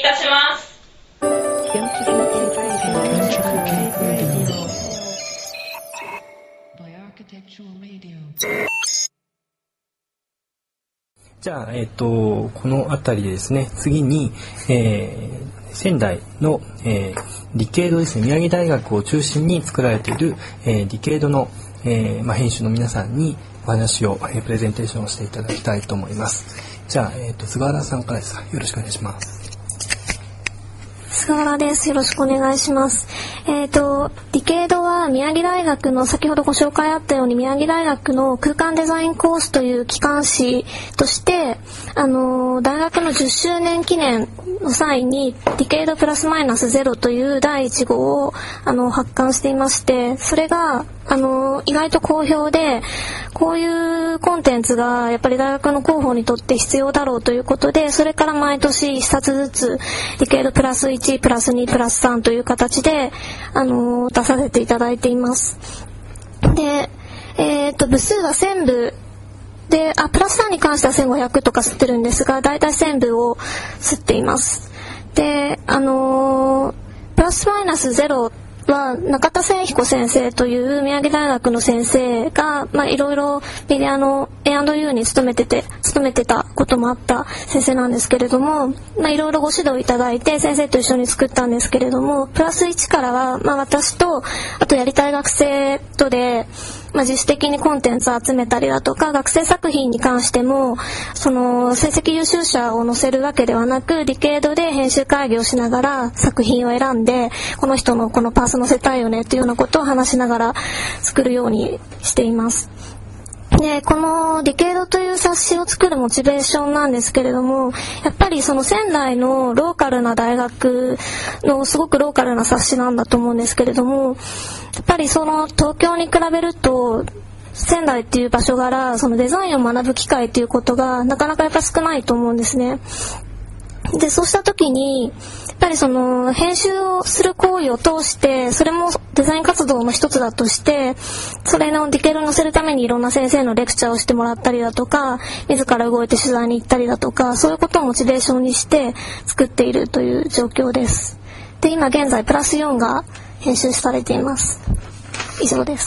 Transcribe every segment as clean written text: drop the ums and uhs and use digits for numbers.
たします。 じゃあ、この辺りでですね、次に、仙台の、理系度ですね、宮城大学を中心に作られている、理系度の、編集の皆さんにお話を、プレゼンテーションをしていただきたいと思います。じゃあ、菅原さんからですが、よろしくお願いします。 菅原です。よろしくお願いします。理系度は宮城大学の、先ほどご紹介あったように宮城大学の空間デザインコースという機関誌として、大学の10周年記念の際に理系度プラスマイナスゼロという第1号を発刊していまして、それが意外と好評で、こういうコンテンツがやっぱり大学の広報にとって必要だろうということで、それから毎年1冊ずつ理系度プラス1プラス2プラス3という形で出させていただいています。で、部数は1000部で、プラス3に関しては1500とか吸ってるんですが、だいたい1000部を吸っています。で、プラスマイナスゼロは中田千彦先生という宮城大学の先生が、いろいろメディアの A&U に勤めてたこともあった先生なんですけれども、いろいろご指導いただいて先生と一緒に作ったんですけれども、プラス1からは、私とあとやりたい学生とで、自主的にコンテンツを集めたりだとか、学生作品に関してもその成績優秀者を載せるわけではなく、理系度で編集会議をしながら作品を選んで、この人のこのパース載せたいよねっていうようなことを話しながら作るようにしています。で、この理系度という冊子を作るモチベーションなんですけれども、やっぱりその仙台のローカルな大学のすごくローカルな冊子なんだと思うんですけれども、やっぱりその東京に比べると仙台っていう場所柄、そのデザインを学ぶ機会っていうことがなかなかやっぱ少ないと思うんですね。で、そうした時にやっぱりその編集をする行為を通して、それもデザイン活動の一つだとして、それのディテールを載せるためにいろんな先生のレクチャーをしてもらったりだとか、自ら動いて取材に行ったりだとか、そういうことをモチベーションにして作っているという状況です。で、今現在プラス4が編集されています。以上です。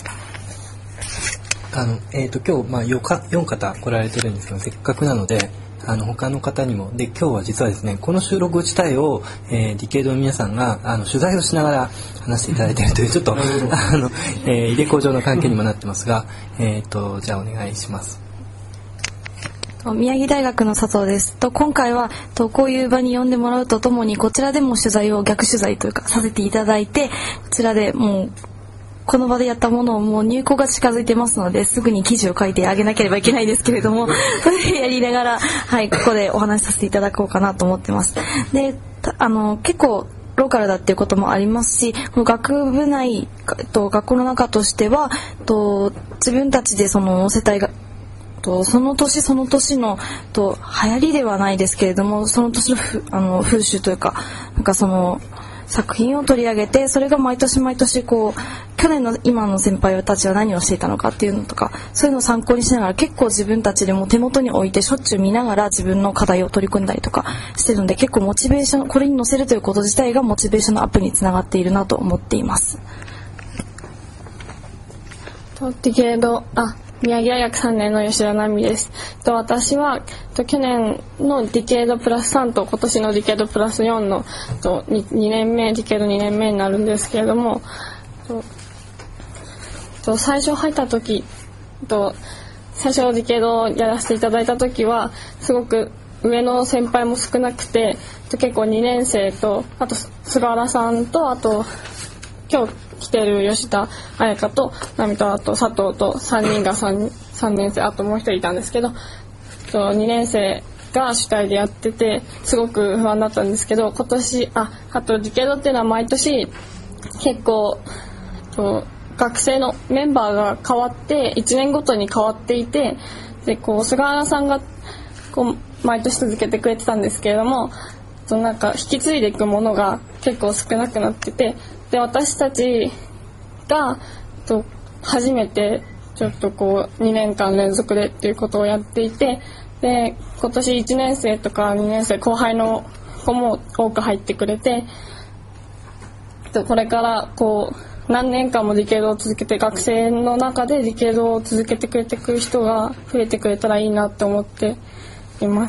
今日、4方来られてるんですけど、せっかくなので他の方にもで、今日は実はですね、この収録自体を、理系度の皆さんが取材をしながら話していただいているという、ちょっと入れ子状の関係にもなってますが、じゃあお願いします。 宮城大学の佐藤です。今回はこういう場に呼んでもらうとともに、こちらでも取材を逆取材というかさせていただいて、こちらでもうこの場でやったものをもう入稿が近づいてますので、すぐに記事を書いてあげなければいけないですけれどもそれやりながら、ここでお話しさせていただこうかなと思ってます。で、結構ローカルだっていうこともありますし、学部内学校の中としては自分たちでその載せたいその年その年の流行りではないですけれども、その年の風習というか、その作品を取り上げて、それが毎年毎年去年の今の先輩たちは何をしていたのかっていうのとか、そういうのを参考にしながら、結構自分たちでも手元に置いてしょっちゅう見ながら自分の課題を取り組んだりとかしてるので、結構モチベーション、これに載せるということ自体がモチベーションのアップにつながっているなと思っています。 宮城大学3年の吉田奈美です。私は去年のディケードプラス3と今年のディケードプラス4の2年目、ディケード2年目になるんですけれども、最初入った時最初ディケードをやらせていただいた時はすごく上の先輩も少なくて、結構2年生と、あと菅原さんと、あと今日来てる吉田彩香と奈美と、あと佐藤と3人が 3年生、あともう一人いたんですけど、2年生が主体でやっててすごく不安だったんですけど、今年あとディケードっていうのは毎年結構学生のメンバーが変わって1年ごとに変わっていて、で菅原さんが毎年続けてくれてたんですけれども、なんか引き継いでいくものが結構少なくなってて、で私たちが初めてちょっと2年間連続でっていうことをやっていて、で今年1年生とか2年生後輩の子も多く入ってくれて、これからこう何年間もディケードを続けて、学生の中でディケードを続けてくれてくる人が増えてくれたらいいなと思っています。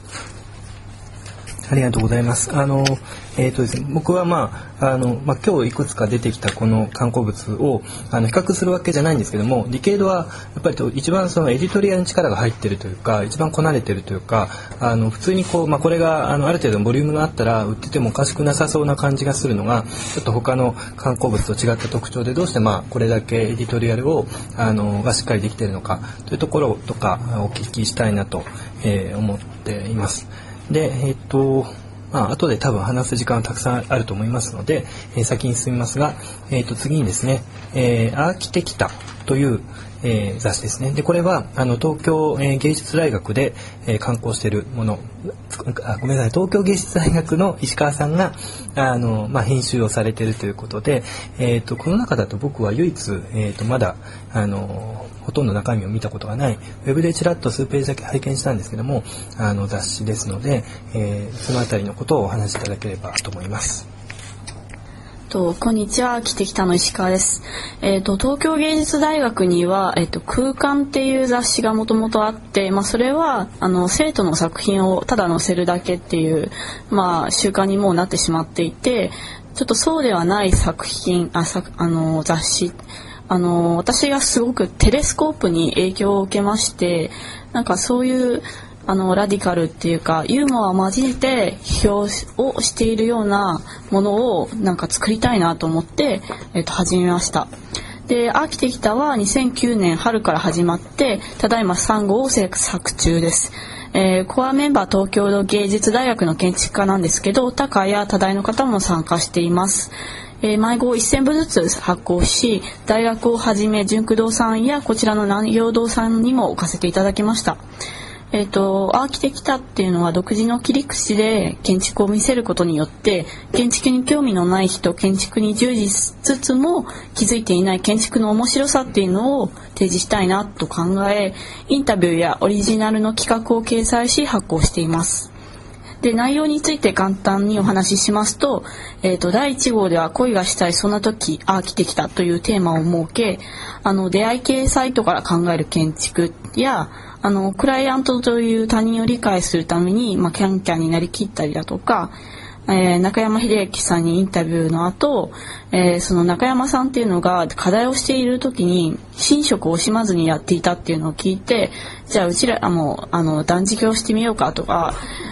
ありがとうございます。ですね、僕は今日いくつか出てきたこの刊行物を比較するわけじゃないんですけども、ディケードはやっぱり一番そのエディトリアルに力が入っているというか、一番こなれているというか、普通にこれがある程度のボリュームがあったら売っててもおかしくなさそうな感じがするのが、ちょっと他の刊行物と違った特徴で、どうしてこれだけエディトリアルをがしっかりできているのかというところとかお聞きしたいなと思っています。で、後で多分話す時間はたくさんあると思いますので、先に進みますが、次にですね、アーキテキタという、雑誌ですね。で、これは東京、芸術大学で、刊行しているもの、ごめんなさい、東京芸術大学の石川さんが編集をされているということで、この中だと僕は唯一、まだほとんど中身を見たことがない、ウェブでちらっと数ページだけ拝見したんですけども、雑誌ですので、そのあたりのことをお話しいただければと思います。 こんにちは、アーキテキタの石川です。東京芸術大学には、空間っていう雑誌がもともとあって、それは生徒の作品をただ載せるだけっていう、習慣にもうなってしまっていて、ちょっとそうではない作品、雑誌、私がすごくテレスコープに影響を受けまして、そういうラディカルっていうかユーモアを交えて批評をしているようなものを作りたいなと思って、始めました。で、アーキテキタは2009年春から始まって、ただいま3号を制作中です。コアメンバー東京の芸術大学の建築家なんですけど、他科や他大の方も参加しています。毎号1000部ずつ発行し、大学をはじめ純駆動さんやこちらの南陽堂さんにも置かせていただきました。アーキテキタっていうのは独自の切り口で建築を見せることによって、建築に興味のない人、建築に従事しつつも気づいていない建築の面白さっていうのを提示したいなと考え、インタビューやオリジナルの企画を掲載し発行しています。で、内容について簡単にお話ししますと、第1号では恋がしたいそんな時アーキテキタというテーマを設け、出会い系サイトから考える建築や、クライアントという他人を理解するために、キャンキャンになりきったりだとか、中山秀明さんにインタビューの後、その中山さんっていうのが課題をしている時に寝食を惜しまずにやっていたっていうのを聞いて、じゃあうちらも断食をしてみようかとか、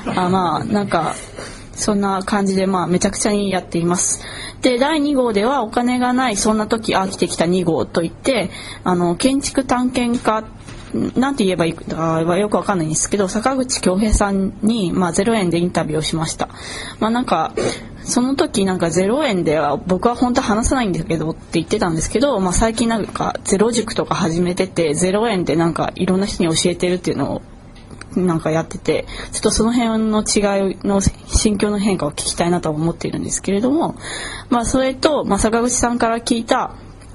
そんな感じでめちゃくちゃにやっています。で、第2号ではお金がないそんな時アーキテキタ2号といって、建築探検家なんて言えばいいかはよくわかんないんですけど、坂口恭平さんに0円でインタビューをしました。その時0円では僕は本当は話さないんだけどって言ってたんですけど、最近ゼロ塾とか始めてて、0円でいろんな人に教えてるっていうのをやってて、ちょっとその辺の違いの心境の変化を聞きたいなと思っているんですけれども、それと、坂口さんから聞いた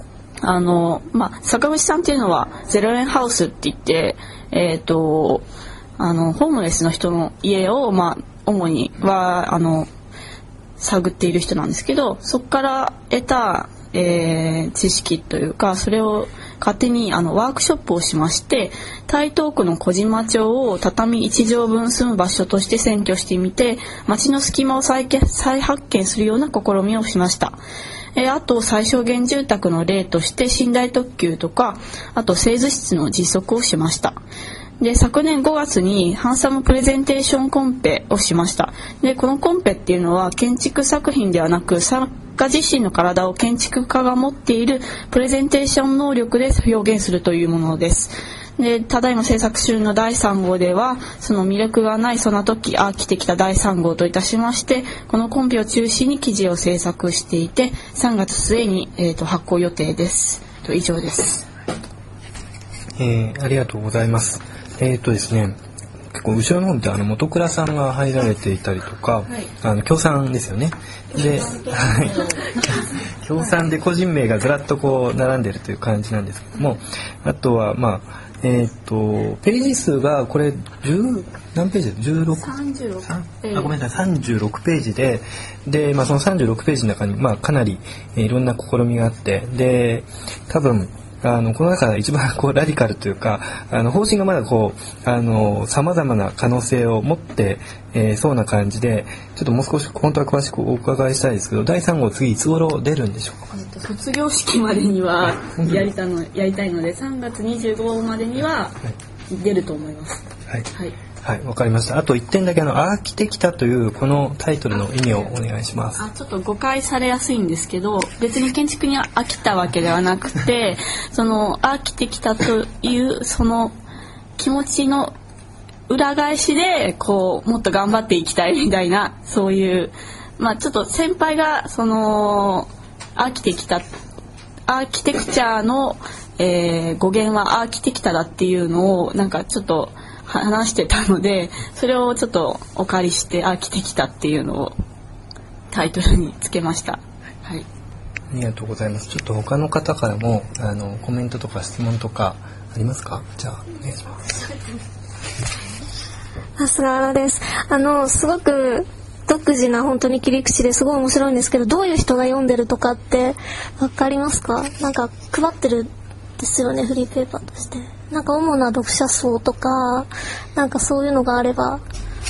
坂口さんっていうのは0円ハウスって言って、ホームレスの人の家を主には探っている人なんですけど、そこから得た、知識というか、それを勝手にワークショップをしまして、台東区の小島町を畳1畳分住む場所として占拠してみて、街の隙間を再発見するような試みをしました。あと最小限住宅の例として寝台特急とか、あと製図室の実測をしました。で、昨年5月にハンサムプレゼンテーションコンペをしました。で、このコンペっていうのは建築作品ではなく、作家自身の体を建築家が持っているプレゼンテーション能力で表現するというものです。で、ただいま制作中の第3号では、その魅力がないそんな時アーキテキタ第3号といたしまして、このコンペを中心に記事を制作していて、3月末に、発行予定です。以上です。 ありがとうございます。ですね、結構後ろの方って本倉さんが入られていたりとか、協賛ですよね。で、協賛で個人名がずらっと並んでいるという感じなんですけども、あとはページ数がこれ10何ページで16 36 ごめんなさい36ページで、その36ページの中にかなりいろんな試みがあって、で多分この中で一番ラディカルというか方針がまださまざまな可能性を持って、そうな感じで、ちょっともう少し本当は詳しくお伺いしたいですけど、第3号次いつ頃出るんでしょうか。 卒業式までにはやりたいので3月25までには出ると思います。 はい、はい、わかりました。あと1点だけアーキテキタというこのタイトルの意味をお願いします。 ちょっと誤解されやすいんですけど、別に建築に飽きたわけではなくてそのアーキテキタというその気持ちの裏返しでもっと頑張っていきたいみたいな、そういうちょっと先輩がそのアーキテクチャの、語源はアーキテキタだっていうのをちょっと話してたので、それをちょっとお借りしてアーキテキタっていうのをタイトルにつけました。はい。 ありがとうございます。ちょっと他の方からもコメントとか質問とかありますか。じゃあお願いします。 菅原です。すごく独自な本当に切り口ですごい面白いんですけど、どういう人が読んでるとかって分かりますか？配ってるんですよね、フリーペーパーとして。主な読者層とかそういうのがあれば。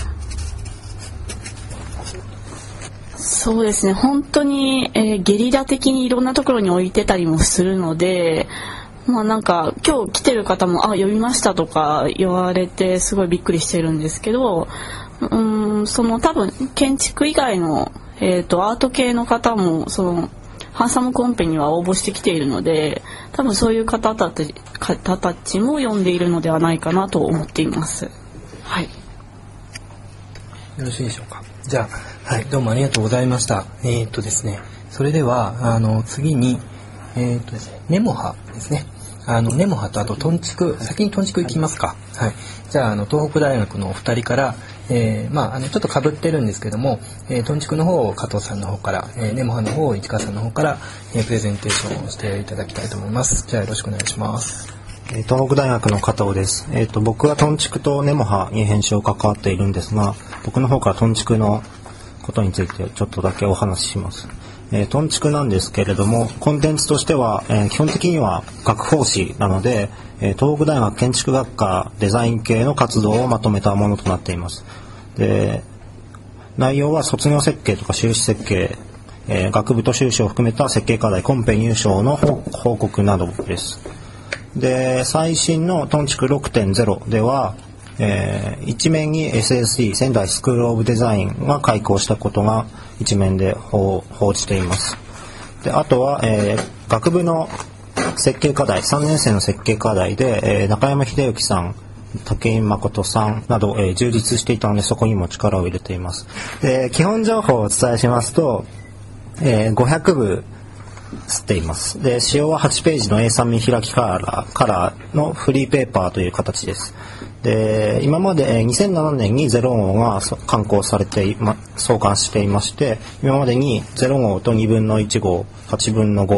そうですね、本当に、ゲリラ的にいろんなところに置いてたりもするので、今日来てる方も読みましたとか言われてすごいびっくりしてるんですけど、多分建築以外の、アート系の方もハンサムコンペには応募してきているので、多分そういう方たちも読んでいるのではないかなと思っています。はい。 よろしいでしょうか。じゃあ、はい、どうもありがとうございました。ですね、それでは次にネモハですね。ネモハとあとトンチク、先にトンチクいきますか。はい。じゃあ東北大学のお二人から、ちょっと被ってるんですけども、トンチクの方を加藤さんの方から、ネモハの方を市川さんの方から、プレゼンテーションをしていただきたいと思います。じゃあよろしくお願いします。 東北大学の加藤です。僕はトンチクとネモハに編集を関わっているんですが、僕の方からトンチクのことについてちょっとだけお話しします。トンチクなんですけれども、コンテンツとしては、基本的には学法誌なので、東北大学建築学科デザイン系の活動をまとめたものとなっています。で、内容は卒業設計とか修士設計、学部と修士を含めた設計課題コンペ入賞の報告などです。で、最新のトンチク 6.0 では、一面に SSD 仙台スクールオブデザインが開校したことが一面で報じています。で、あとは、学部の設計課題3年生の設計課題で、中山秀幸さん、武井誠さんなど、充実していたのでそこにも力を入れています。で、基本情報をお伝えしますと、500部吸っています。で、使用は8ページの A3 見開きカラーのフリーペーパーという形です。で、今まで2007年に0号が刊行されて創刊していまして、今までに0号と2分の1号、8分の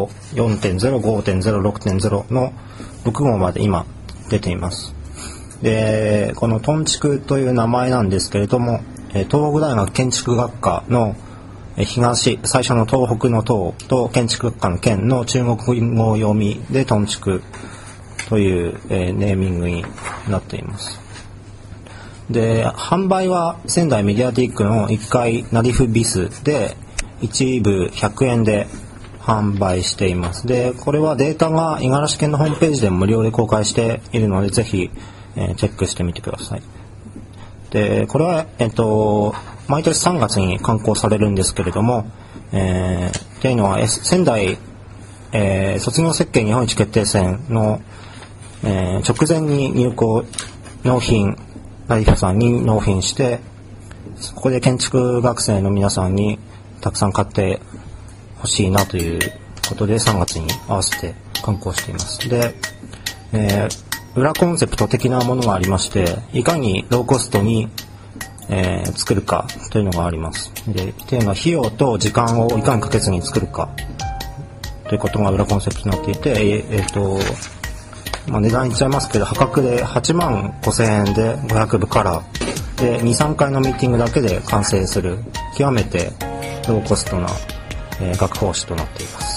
5、4.0、5.0、6.0 の6号まで今出ています。で、このトンチクという名前なんですけれども、東北大学建築学科の最初の東北の東と建築学科の県の中国語読みでトンチクという、ネーミングになっています。で、販売は仙台メディアティックの1階ナリフビスで1部100円で販売しています。で、これはデータが五十嵐県のホームページでも無料で公開しているのでぜひ、チェックしてみてください。で、これは、毎年3月に刊行されるんですけれども、っていうのは、仙台、卒業設計日本一決定戦の、直前に入校納品、ナリフさんに納品して、そこで建築学生の皆さんにたくさん買ってほしいなということで3月に合わせて刊行しています。で、裏コンセプト的なものがありまして、いかにローコストに、作るかというのがあります。で、っていうのは費用と時間をいかにかけずに作るかということが裏コンセプトになっていて、 値段いっちゃいますけど、破格で85,000円で500部からで 2,3 回のミーティングだけで完成する極めてローコストな、学講師となっています。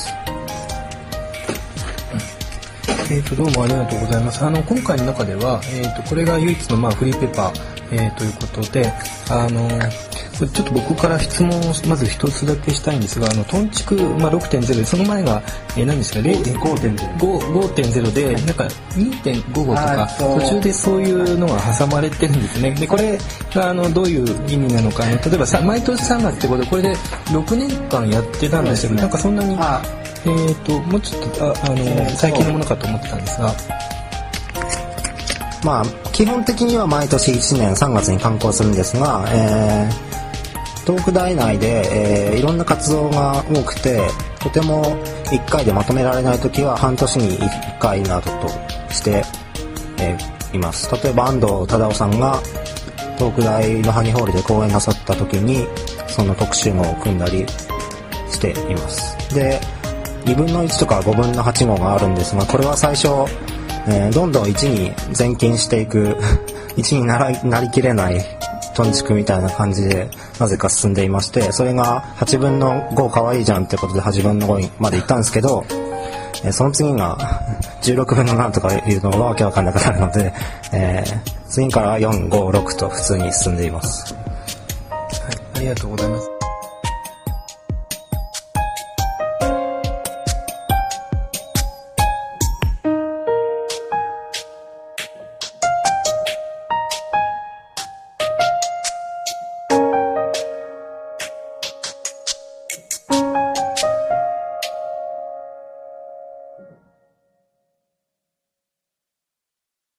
どうもありがとうございます。今回の中では、これが唯一の、フリーペーパー、ということで、ちょっと僕から質問をまず一つだけしたいんですが、トンチク、6.0 で、その前が、何ですか、5.0 で、なんか 2.55 とか、途中でそういうのが挟まれてるんですね。で、これがどういう意味なのか、例えば毎年3月ってことで、これで6年間やってたんですけど、なんかそんなに、もうちょっと最近のものかと思ってたんですが、 基本的には毎年1年3月に刊行するんですが、東北大内で、いろんな活動が多くて、とても1回でまとめられないときは半年に1回などとして、います。例えば安藤忠雄さんが東北大のハニーホールで講演なさったときにその特集号を組んだりしています。で、2分の1とか5分の8号があるんですが、これは最初、どんどん1に前進していく1になりきれないトンチクみたいな感じでなぜか進んでいまして、それが8分の5かわいいじゃんってことで8分の5まで行ったんですけど、その次が16分の7とかいうのがわけわかんなくなるので、次から4、5、6と普通に進んでいます。 はい、ありがとうございます。